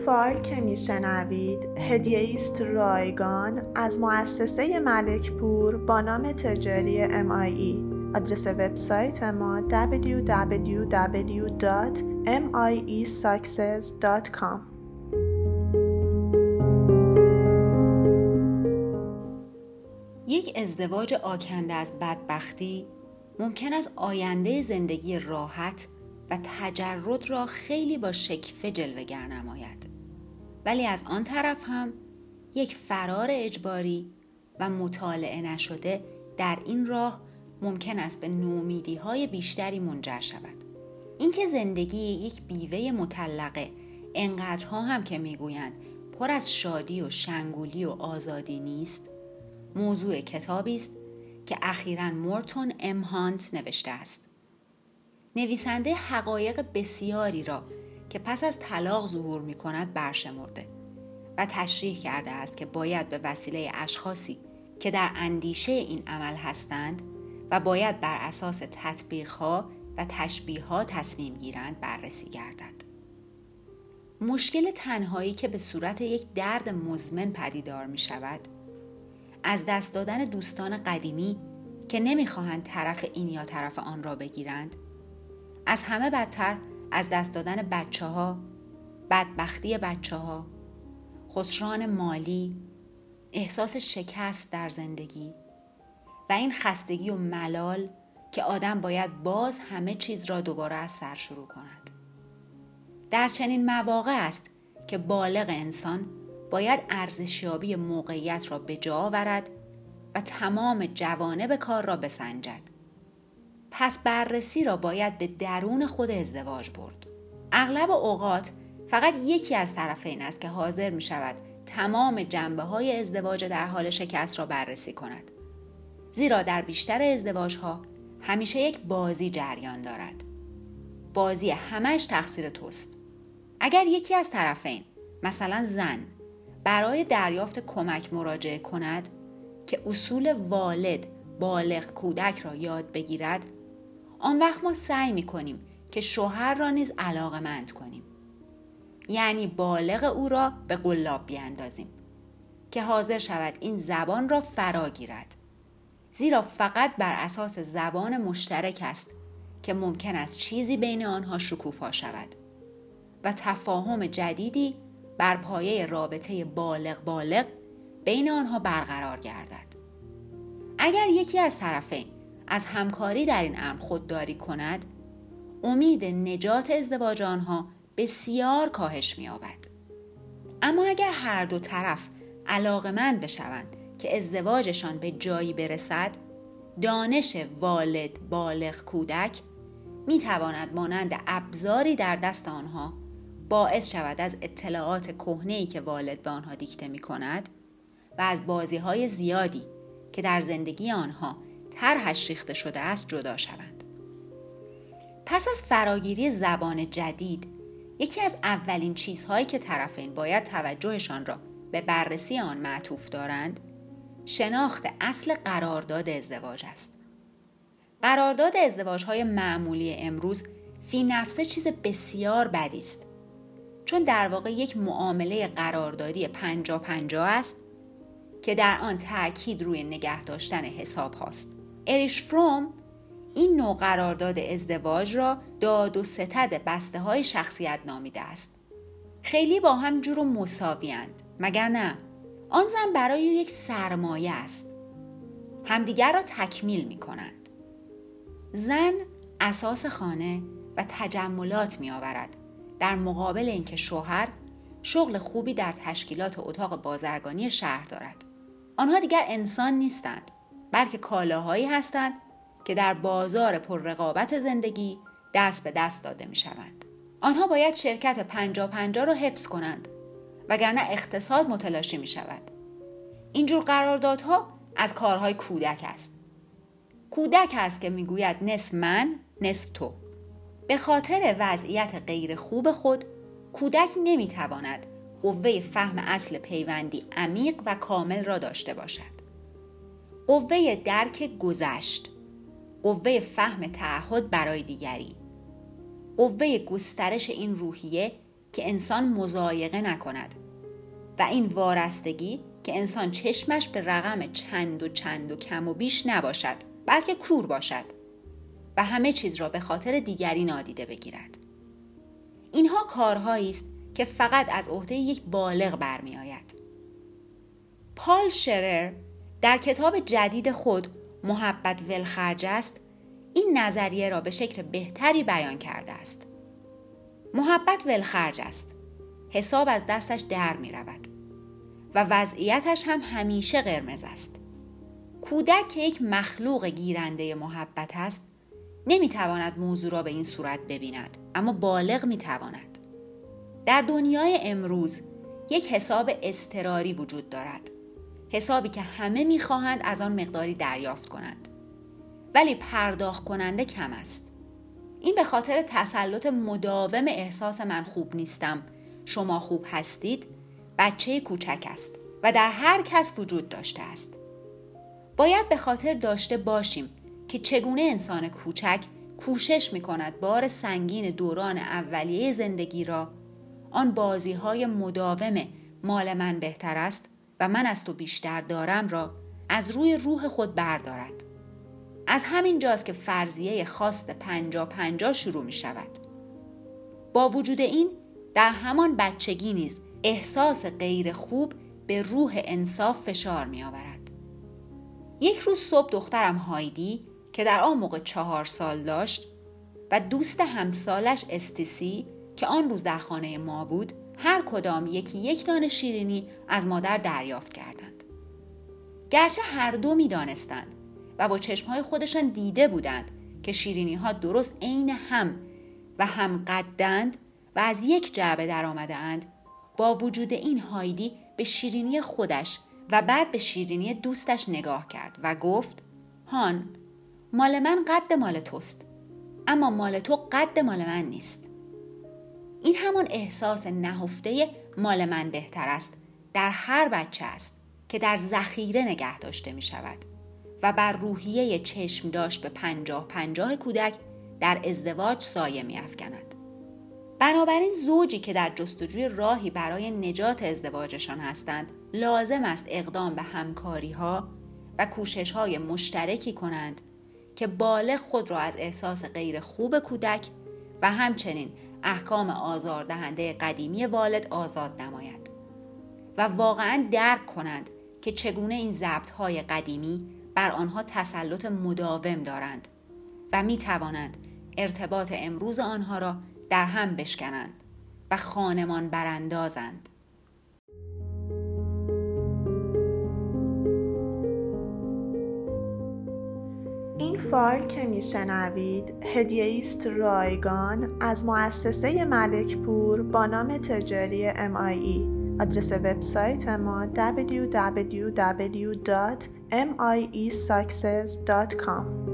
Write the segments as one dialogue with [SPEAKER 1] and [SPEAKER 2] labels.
[SPEAKER 1] فایل که میشنوید هدیه است رایگان از مؤسسه ملکپور با نام تجاری MIE. آدرس وبسایت ما www.miesuccess.com.
[SPEAKER 2] یک ازدواج آکنده از بدبختی ممکن است آینده زندگی راحت و تجرد را خیلی با شکفه جلوه‌گر نماید، ولی از آن طرف هم یک فرار اجباری و مطالعه نشده در این راه ممکن است به نومیدی‌های بیشتری منجر شود. اینکه زندگی یک بیوه مطلقه انقدرها هم که میگویند پر از شادی و شنگولی و آزادی نیست، موضوع کتابی است که اخیراً مورتون ام هانت نوشته است. نویسنده حقایق بسیاری را که پس از طلاق ظهور می کند برشمرده و تشریح کرده است که باید به وسیله اشخاصی که در اندیشه این عمل هستند و باید بر اساس تطبیقها و تشبیهها تصمیم گیرند بررسی گردد. مشکل تنهایی که به صورت یک درد مزمن پدیدار می شود، از دست دادن دوستان قدیمی که نمی‌خواهند طرف این یا طرف آن را بگیرند، از همه بدتر از دست دادن بچه‌ها، بدبختی بچه‌ها، خسران مالی، احساس شکست در زندگی و این خستگی و ملال که آدم باید باز همه چیز را دوباره از سر شروع کند. در چنین مواقع است که بالغ انسان باید ارزشیابی موقعیت را به جا آورد و تمام جوانب کار را بسنجد. پس بررسی را باید به درون خود ازدواج برد. اغلب اوقات فقط یکی از طرفین است که حاضر می شود تمام جنبه‌های ازدواج در حال شکست را بررسی کند. زیرا در بیشتر ازدواج‌ها همیشه یک بازی جریان دارد. بازی همش تقصیر توست. اگر یکی از طرفین، مثلا زن، برای دریافت کمک مراجعه کند که اصول والد بالغ کودک را یاد بگیرد، آن وقت ما سعی می‌کنیم که شوهر را نیز علاقه‌مند کنیم. یعنی بالغ او را به قلاب بیاندازیم که حاضر شود این زبان را فرا گیرد. زیرا فقط بر اساس زبان مشترک است که ممکن است چیزی بین آنها شکوفا شود و تفاهم جدیدی بر پایه رابطه بالغ بین آنها برقرار گردد. اگر یکی از طرفین از همکاری در این امر خودداری کند، امید نجات ازدواج آنها بسیار کاهش می‌یابد. اما اگر هر دو طرف علاقه‌مند بشوند که ازدواجشان به جایی برسد، دانش والد بالغ کودک می‌تواند مانند ابزاری در دست آنها باعث شود از اطلاعات کهنه‌ای که والد به آنها دیکته می‌کند و از بازی‌های زیادی که در زندگی آنها طرحش ریخته شده است جدا شوند. پس از فراگیری زبان جدید، یکی از اولین چیزهایی که طرفین باید توجهشان را به بررسی آن معطوف دارند، شناخت اصل قرارداد ازدواج است. قرارداد ازدواج‌های معمولی امروز فی نفسه چیز بسیار بدی است، چون در واقع یک معامله قراردادی 50-50 است که در آن تأکید روی نگه داشتن حساب هاست. اریش فروم این نوع قرارداد ازدواج را داد و ستد بسته های شخصیت نامیده است. خیلی با هم جور و مساویند، مگر نه؟ آن زن برای یک سرمایه است. همدیگر را تکمیل می کنند. زن اساس خانه و تجملات می آورد، در مقابل اینکه شوهر شغل خوبی در تشکیلات اتاق بازرگانی شهر دارد. آنها دیگر انسان نیستند، بلکه کالاهایی هستند که در بازار پر رقابت زندگی دست به دست داده می شوند. آنها باید شرکت 50-50 را حفظ کنند، وگرنه اقتصاد متلاشی می شود. اینجور قراردادها از کارهای کودک است. کودک است که می گوید نصف من، نصف تو. به خاطر وضعیت غیر خوب خود، کودک نمی تواند قوه فهم اصل پیوندی عمیق و کامل را داشته باشد. قوه درک گذشت، قوه فهم تعهد برای دیگری، قوه گسترش این روحیه که انسان مضایقه نکند و این وارستگی که انسان چشمش به رقم چند و کم و بیش نباشد، بلکه کور باشد و همه چیز را به خاطر دیگری نادیده بگیرد. اینها کارهایی است که فقط از عهده یک بالغ برمی آید. پال شرر در کتاب جدید خود محبت ولخرج است این نظریه را به شکل بهتری بیان کرده است. محبت ولخرج است. حساب از دستش در می رود و وضعیتش هم همیشه قرمز است. کودک که یک مخلوق گیرنده محبت است نمی تواند موضوع را به این صورت ببیند، اما بالغ می تواند. در دنیای امروز یک حساب اضطراری وجود دارد. حسابی که همه می خواهند از آن مقداری دریافت کنند. ولی پرداخت کننده کم است. این به خاطر تسلط مداوم احساس من خوب نیستم، شما خوب هستید، بچه کوچک است و در هر کس وجود داشته است. باید به خاطر داشته باشیم که چگونه انسان کوچک کوشش می کند بار سنگین دوران اولیه زندگی را، آن بازی‌های مداوم مال من بهتر است و من از تو بیشتر دارم را از روی روح خود بردارد. از همین جاست که فرضیه خواست 50-50 شروع می شود. با وجود این در همان بچگی نیز احساس غیر خوب به روح انصاف فشار می آورد. یک روز صبح دخترم هایدی که در آن موقع 4 سال داشت و دوست همسالش استیسی که آن روز در خانه ما بود، هر کدام یک دانه شیرینی از مادر دریافت کردند. گرچه هر دو می دانستند و با چشمهای خودشان دیده بودند که شیرینی ها درست عین هم و هم قدند و از یک جعبه در آمده اند، با وجود این هایدی به شیرینی خودش و بعد به شیرینی دوستش نگاه کرد و گفت: هان، مال من قد مال توست، اما مال تو قد مال من نیست. این همان احساس نهفته مال من بهتر است در هر بچه است که در ذخیره نگه داشته می شود و بر روحیه چشم داشت به 50-50 کودک در ازدواج سایه می افکند. بنابراین زوجی که در جستجوی راهی برای نجات ازدواجشان هستند لازم است اقدام به همکاری‌ها و کوشش‌های مشترکی کنند که بالغ خود را از احساس غیر خوب کودک و همچنین احکام آزاردهنده قدیمی والد آزاد نماید و واقعاً درک کنند که چگونه این ضبط‌های قدیمی بر آنها تسلط مداوم دارند و می توانند ارتباط امروز آنها را در هم بشکنند و خانمان براندازند.
[SPEAKER 1] این فایل که میشنوید هدیه است رایگان از مؤسسه ملک پور با نام تجاری MIE. آدرس وبسایت ما www.miesuccess.com.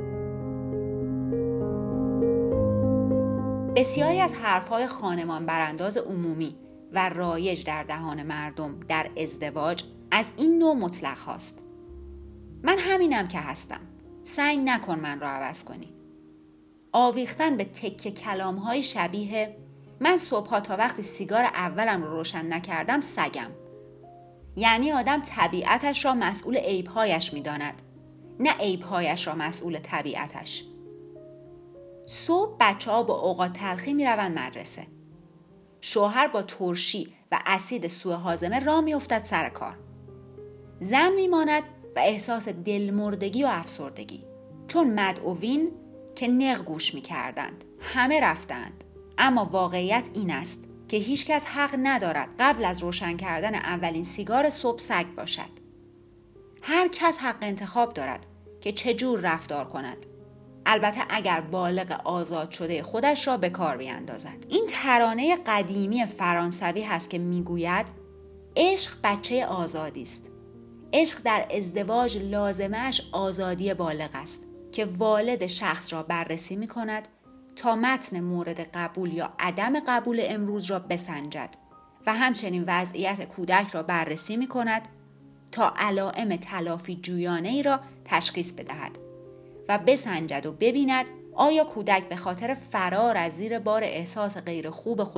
[SPEAKER 2] بسیاری از حرفهای خانمان برانداز عمومی و رایج در دهان مردم در ازدواج از این نوع مطلق هاست. من همینم که هستم. سعی نکن من را عوض کنی. آویختن به تکه کلام‌های شبیه من صبحا تا وقتی سیگار اولم رو روشن نکردم سگم. یعنی آدم طبیعتش را مسئول عیب‌هایش می‌داند، نه عیب‌هایش را مسئول طبیعتش. صبح بچه‌ها با اوقات تلخی می‌روند مدرسه. شوهر با ترشی و اسید سوء هاضمه راه می‌افتد سر کار. زن می‌ماند و احساس دلمردگی و افسردگی، چون مدعوین که نق گوش می‌کردند همه رفتند. اما واقعیت این است که هیچ کس حق ندارد قبل از روشن کردن اولین سیگار صبح سگ باشد. هر کس حق انتخاب دارد که چجور رفتار کند، البته اگر بالغ آزاد شده خودش را به کار بیندازد. این ترانه قدیمی فرانسوی هست که میگوید عشق بچه آزادی است. عشق در ازدواج لازمش آزادی بالغ است که والد شخص را بررسی می کند تا متن مورد قبول یا عدم قبول امروز را بسنجد و همچنین وضعیت کودک را بررسی می کند تا علائم تلافی جویانه‌ای را تشخیص بدهد و بسنجد و ببیند آیا کودک به خاطر فرار از زیر بار احساس غیر خوب خود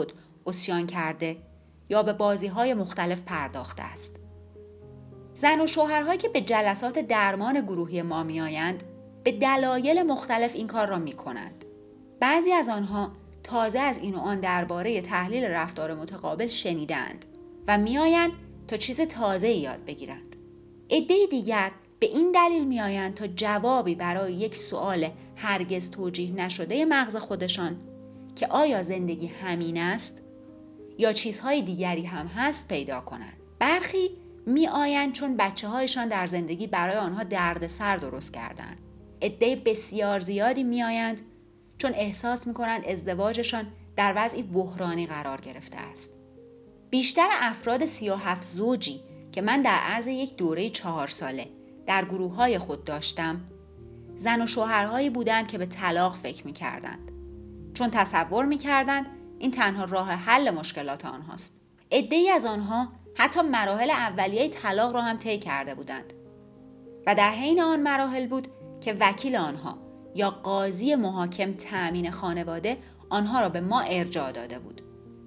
[SPEAKER 2] عصیان کرده یا به بازی‌های مختلف پرداخته است. زن و شوهرهایی که به جلسات درمان گروهی ما می‌آیند به دلایل مختلف این کار را می‌کنند. بعضی از آنها تازه از این و آن درباره تحلیل رفتار متقابل شنیدند و می‌آیند تا چیز تازه‌ای یاد بگیرند. عده دیگر به این دلیل می‌آیند تا جوابی برای یک سؤال هرگز توجیه نشده مغز خودشان که آیا زندگی همین است یا چیزهای دیگری هم هست پیدا کنند. برخی می‌آیند چون بچه‌هایشان در زندگی برای آنها دردسر درست کردند. عده بسیار زیادی می‌آیند چون احساس می‌کنند ازدواجشان در وضعی بحرانی قرار گرفته است. بیشتر افراد 37 زوجی که من در عرض یک دوره 4 ساله در گروه‌های خود داشتم، زن و شوهرهایی بودند که به طلاق فکر می‌کردند، چون تصور می‌کردند این تنها راه حل مشکلات آنهاست. عده‌ای از آنها حتی مراحل اولیه طلاق را هم طی کرده بودند و در حین آن مراحل بود که وکیل آنها یا قاضی محاکم تأمین خانواده آنها را به ما ارجاع داده بود.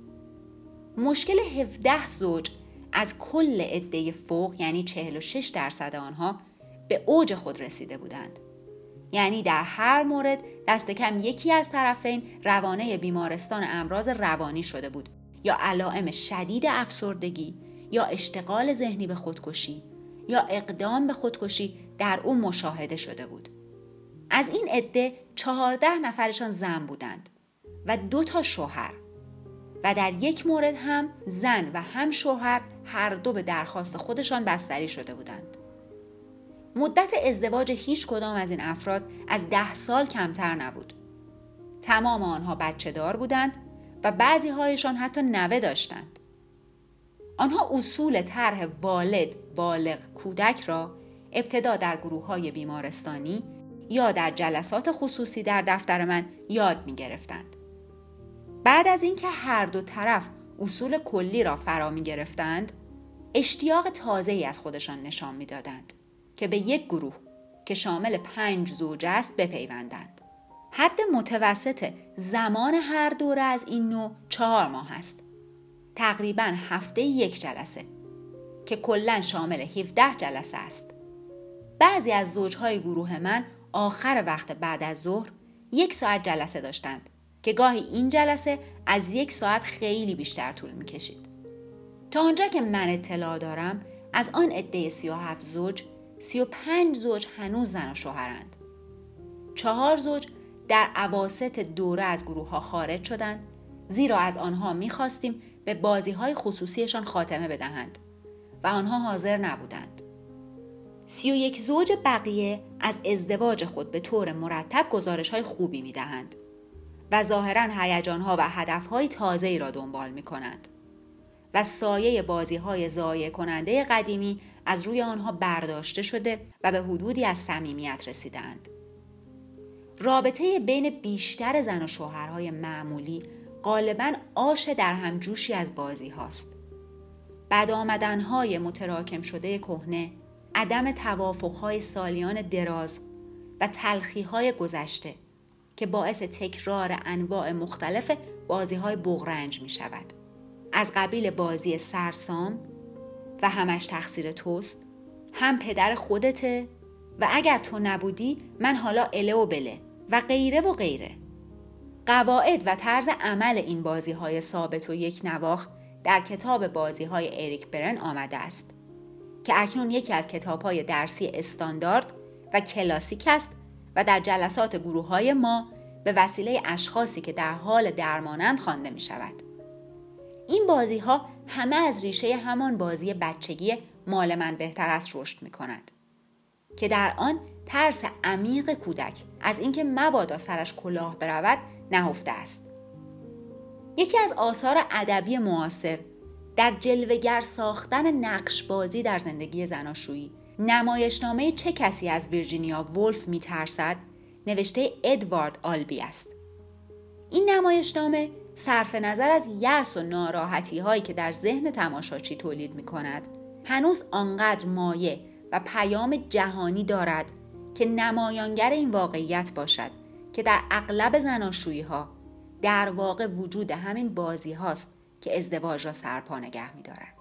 [SPEAKER 2] مشکل 17 زوج از کل عده فوق، یعنی 46% آنها به اوج خود رسیده بودند. یعنی در هر مورد دست کم یکی از طرفین روانه بیمارستان امراض روانی شده بود یا علائم شدید افسردگی یا اشتغال ذهنی به خودکشی یا اقدام به خودکشی در او مشاهده شده بود. از این عده 14 نفرشان زن بودند و 2 شوهر و در یک مورد هم زن و هم شوهر هر دو به درخواست خودشان بستری شده بودند. مدت ازدواج هیچ کدام از این افراد از 10 سال کمتر نبود. تمام آنها بچه دار بودند و بعضی هایشان حتی نوه داشتند. آنها اصول طرح والد بالغ کودک را ابتدا در گروه‌های بیمارستانی یا در جلسات خصوصی در دفتر من یاد می گرفتند. بعد از اینکه هر دو طرف اصول کلی را فرا می گرفتند، اشتیاق تازه‌ای از خودشان نشان می دادند که به یک گروه که شامل 5 زوج است بپیوندند. حد متوسط زمان هر دوره از این نوع 4 ماه است. تقریباً هفته یک جلسه که کلاً شامل 17 جلسه است. بعضی از زوجهای گروه من آخر وقت بعد از ظهر 1 ساعت جلسه داشتند که گاهی این جلسه از 1 ساعت خیلی بیشتر طول می کشید. تا آنجا که من اطلاع دارم از آن عده 37 زوج 35 زوج هنوز زن و شوهرند. 4 زوج در اواسط دوره از گروه ها خارج شدند، زیرا از آنها می خواستیم به بازی های خصوصیشان خاتمه بدهند و آنها حاضر نبودند. 31 زوج بقیه از ازدواج خود به طور مرتب گزارش های خوبی می دهند و ظاهراً هیجان ها و هدف های تازه‌ای را دنبال می کنند و سایه بازی های ضایع کننده قدیمی از روی آنها برداشته شده و به حدودی از صمیمیت رسیدند. رابطه بین بیشتر زن و شوهرهای معمولی غالباً آش در همجوشی از بازی هاست. بد آمدن‌های متراکم شده کهنه، عدم توافق‌های سالیان دراز و تلخی‌های گذشته که باعث تکرار انواع مختلف بازی‌های بغرنج می‌شود. از قبیل بازی سرسام و همش تقصیر توست، هم پدر خودته و اگر تو نبودی من حالا اله و بله و غیره و غیره. قواعد و طرز عمل این بازی‌های ثابت و یک نواخت در کتاب بازی‌های اریک برن آمده است که اکنون یکی از کتاب‌های درسی استاندارد و کلاسیک است و در جلسات گروه‌های ما به وسیله اشخاصی که در حال درمانند خوانده می‌شود. این بازی‌ها همه از ریشه همان بازی بچگی مال من بهتر است رشد می‌کند که در آن ترس عمیق کودک از اینکه مبادا سرش کلاه برود نهفته است. یکی از آثار ادبی معاصر در جلوه‌گر ساختن نقش بازی در زندگی زناشویی، نمایشنامه چه کسی از ویرجینیا وولف می‌ترسد نوشته ادوارد آلبی است. این نمایشنامه صرف نظر از یأس و ناراحتی هایی که در ذهن تماشاچی تولید می کند، هنوز آنقدر مایه و پیام جهانی دارد که نمایانگر این واقعیت باشد که در اغلب زناشویی ها در واقع وجود همین بازی هاست که ازدواج را سرپا نگه می‌دارد.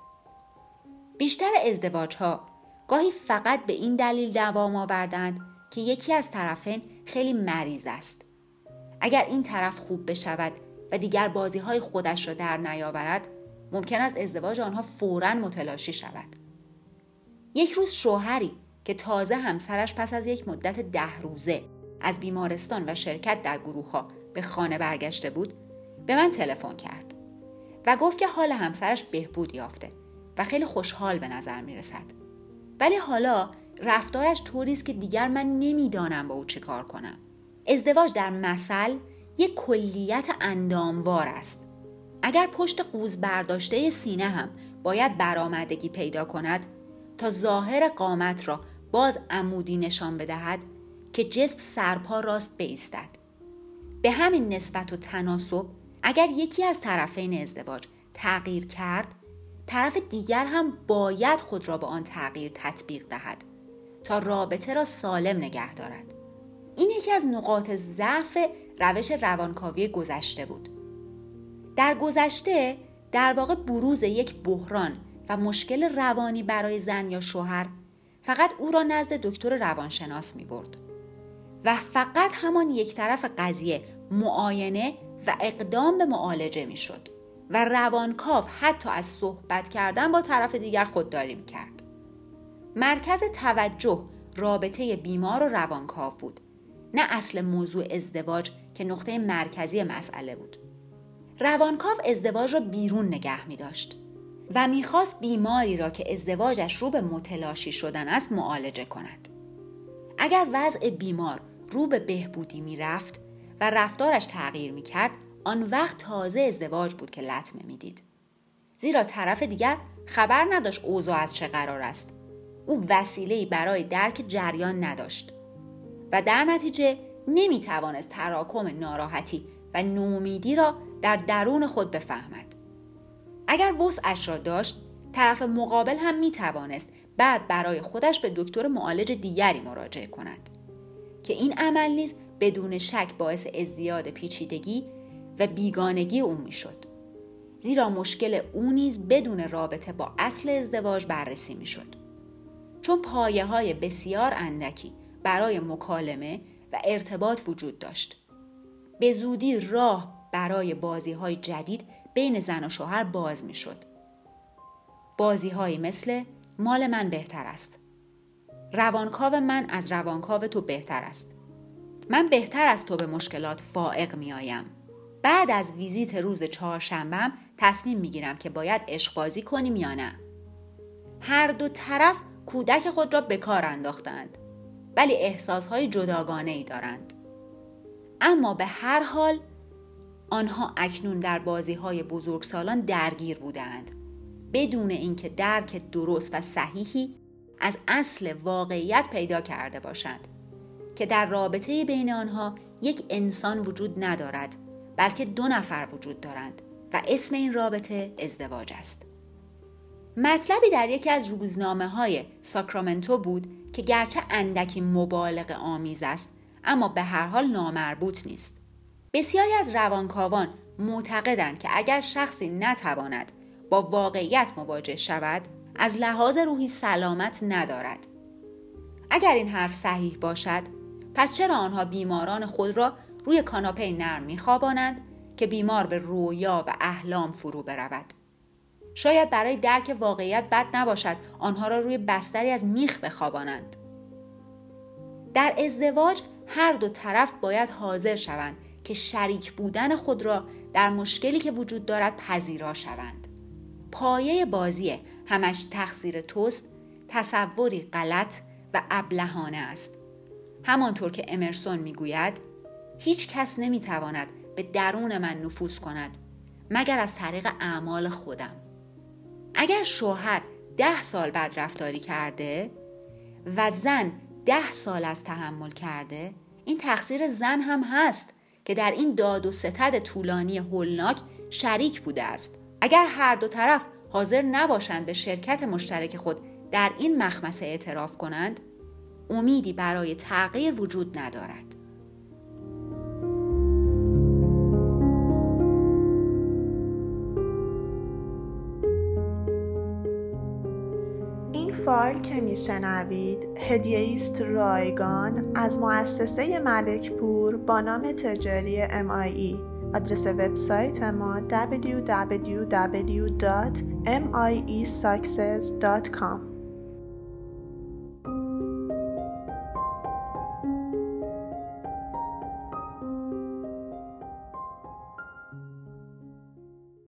[SPEAKER 2] بیشتر ازدواج‌ها گاهی فقط به این دلیل دوام آوردند که یکی از طرفین خیلی مریض است. اگر این طرف خوب بشود و دیگر بازی‌های خودش را در نیاورد، ممکن است ازدواج آنها فوراً متلاشی شود. یک روز شوهری که تازه همسرش پس از یک مدت 10 روزه از بیمارستان و شرکت در گروه‌ها به خانه برگشته بود، به من تلفن کرد و گفت که حال همسرش بهبود یافته و خیلی خوشحال به نظر می‌رسد. ولی حالا رفتارش طوری است که دیگر من نمی‌دانم با او چه کار کنم. ازدواج در مثل یک کلیت انداموار است. اگر پشت قوز برداشته سینه هم باید برآمدگی پیدا کند تا ظاهر قامت را باز عمودی نشان بدهد که جسم سرپا راست بایستد. به همین نسبت و تناسب اگر یکی از طرفین ازدواج تغییر کرد، طرف دیگر هم باید خود را به آن تغییر تطبیق دهد تا رابطه را سالم نگه دارد. این یکی از نقاط ضعف روش روانکاوی گذشته بود. در گذشته در واقع بروز یک بحران و مشکل روانی برای زن یا شوهر فقط او را نزد دکتر روانشناس می برد و فقط همان یک طرف قضیه معاینه و اقدام به معالجه می شد و روانکاو حتی از صحبت کردن با طرف دیگر خودداری می کرد. مرکز توجه رابطه بیمار و روانکاو بود، نه اصل موضوع ازدواج که نقطه مرکزی مسئله بود. روانکاو ازدواج را بیرون نگه می داشت و می خواست بیماری را که ازدواجش رو به متلاشی شدن است معالجه کند. اگر وضع بیمار رو به بهبودی می رفت و رفتارش تغییر می کرد، آن وقت تازه ازدواج بود که لطمه می دید. زیرا طرف دیگر خبر نداشت اوضاع از چه قرار است. او وسیله‌ای برای درک جریان نداشت و در نتیجه نمی توانست تراکم ناراحتی و نومیدی را در درون خود بفهمد. اگر وسعش را داشت، طرف مقابل هم می توانست بعد برای خودش به دکتر معالج دیگری مراجعه کند که این عمل نیز بدون شک باعث ازدیاد پیچیدگی و بیگانگی او می شد. زیرا مشکل او نیز بدون رابطه با اصل ازدواج بررسی می شد. چون پایه‌های بسیار اندکی برای مکالمه و ارتباط وجود داشت. به زودی راه برای بازی‌های جدید بین زن و شوهر باز می‌شد. بازی‌هایی مثل مال من بهتر است. روانکاو من از روانکاو تو بهتر است. من بهتر از تو به مشکلات فائق می‌آیم. بعد از ویزیت روز چهارشنبه‌ام تصمیم می‌گیرم که باید عشق بازی کنیم یا نه. هر دو طرف کودک خود را به کار انداختند، ولی احساس‌های جداگانه‌ای دارند. اما به هر حال آنها اکنون در بازی‌های بزرگسالان درگیر بودند، بدون اینکه درک درست و صحیحی از اصل واقعیت پیدا کرده باشند که در رابطه بین آنها یک انسان وجود ندارد، بلکه 2 نفر وجود دارند و اسم این رابطه ازدواج است. مطلبی در یکی از روزنامه‌های ساکرامنتو بود که گرچه اندکی مبالغه آمیز است، اما به هر حال نامربوط نیست. بسیاری از روانکاوان معتقدند که اگر شخصی نتواند با واقعیت مواجه شود، از لحاظ روحی سلامت ندارد. اگر این حرف صحیح باشد، پس چرا آنها بیماران خود را روی کاناپه نرم می‌خوابانند که بیمار به رویا و احلام فرو برود؟ شاید برای درک واقعیت بد نباشد آنها را روی بستری از میخ بخوابانند. در ازدواج هر دو طرف باید حاضر شوند که شریک بودن خود را در مشکلی که وجود دارد پذیرا شوند. پایه بازی همش تقصیر توست تصوری غلط و ابلهانه است. همانطور که امرسون میگوید، هیچ کس نمیتواند به درون من نفوذ کند مگر از طریق اعمال خودم. اگر شوهر 10 سال بدرفتاری کرده و زن 10 سال از تحمل کرده، این تقصیر زن هم هست که در این داد و ستد طولانی هولناک شریک بوده است. اگر هر دو طرف حاضر نباشند به شرکت مشترک خود در این مخمسه اعتراف کنند، امیدی برای تغییر وجود ندارد.
[SPEAKER 1] فایل که میشنوید هدیه است رایگان از مؤسسه ملک پور با نام تجاری MIE. آدرس وبسایت ما www.miesuccess.com